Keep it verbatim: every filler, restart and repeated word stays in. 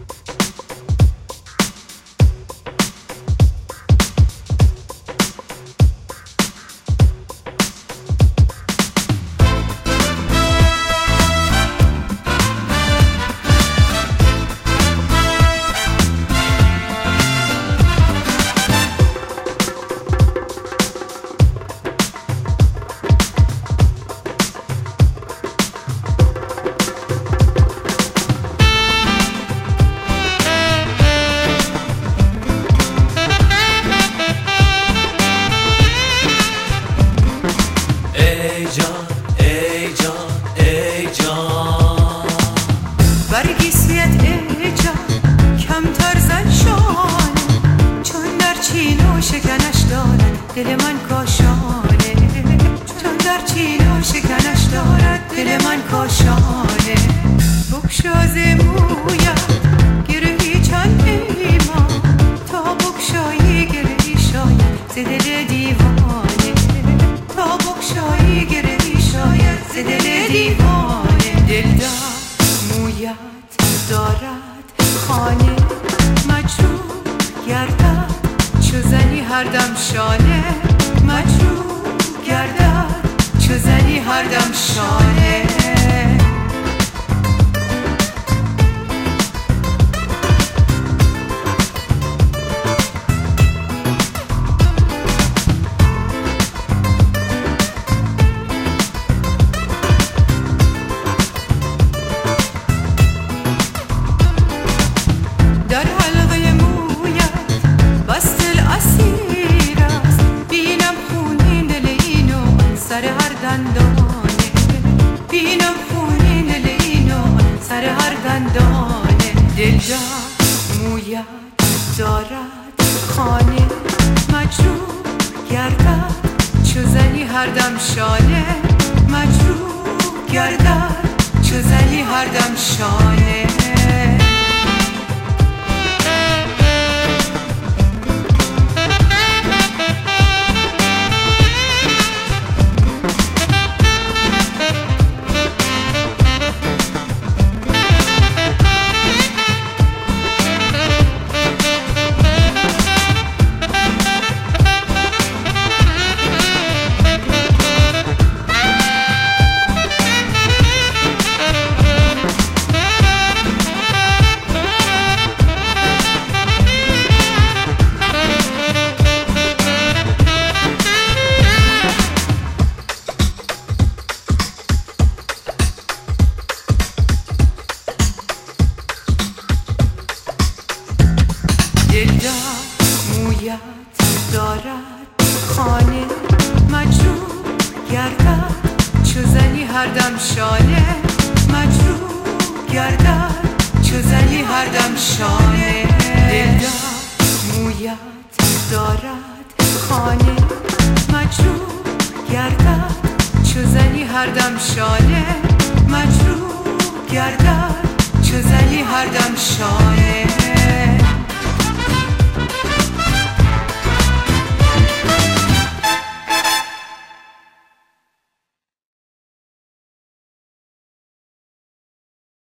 دل من کاشانه، چون در چین و شکنش دارد دل من کاشانه. بگشاز مویم گرهی چند پیمان، تا بگشایی گرهی شاید ز دل دیوانه، تا بگشایی گرهی شاید ز دل دیوانه. دلدار مویت دارد خانه، مجروح گردد چو زنی هر دم شانه، مجروح گردد چو زنی هر دم شانه. سر هر دندانه بینم خونین لینو سر هر دندانه. دلدار مویت دارد خانه، مجروح گردد چو زنی هر دم شانه، مجروح گردد چو زنی هر دم شانه. دلدار مویت دارد خانه، مجروح گردد چو زنی هر دم شانه، مجروح گردد چو زنی هر دم شانه. دلدار مویت دارد خانه، مجروح گردد چو زنی هر دم شانه، مجروح گردد چو زنی هر دم شانه.